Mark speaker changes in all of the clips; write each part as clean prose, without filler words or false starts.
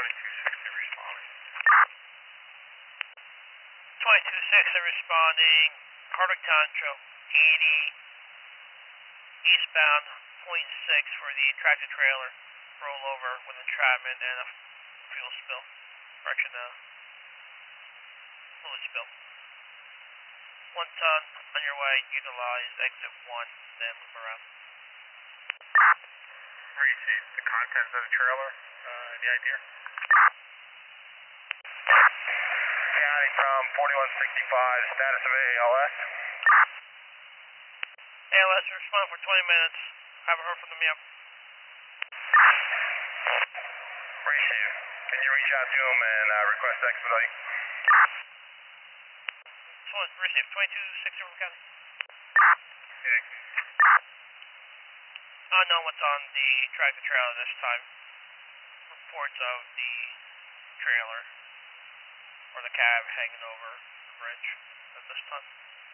Speaker 1: responding.
Speaker 2: 2260 responding, Hardwick Town Trail 80, eastbound, point 6 for the tractor trailer rollover with entrapment and a fuel spill. Correction, fluid spill. 1 ton on your way, utilize exit 1, then loop around.
Speaker 1: Receive the contents of the trailer, any idea? County from 4165, status of ALS.
Speaker 2: ALS respond for 20 minutes. Haven't heard from them yet.
Speaker 1: Receive. Can you reach out to him and request expedite?
Speaker 2: Receive 2260 from County.
Speaker 1: Yeah.
Speaker 2: Unknown what's on the tractor trailer this time. Reports of the trailer or the cab hanging over the bridge at this time.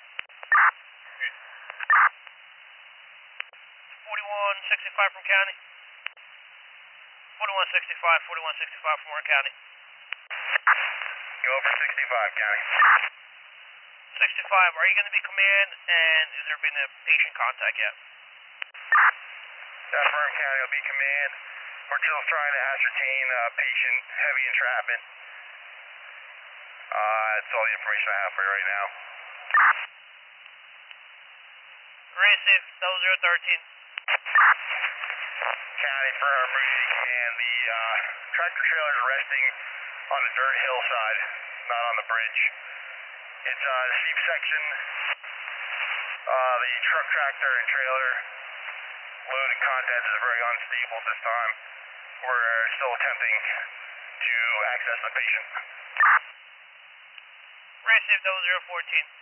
Speaker 2: 4165 from County. 4165, 4165 from Warren County.
Speaker 1: Go for 65, County.
Speaker 2: 65, are you going to be command, and has there been a patient contact yet?
Speaker 1: Affirm County will be command. We're still trying to ascertain patient heavy entrapment. That's all the information I have for you right now.
Speaker 2: Receive, 0013.
Speaker 1: County for emergency command. The tractor trailer is resting on a dirt hillside, not on the bridge. It's a steep section. The truck, tractor, and trailer load and contents is very unstable at this time. We're still attempting to access the patient.
Speaker 2: Receive, 0014.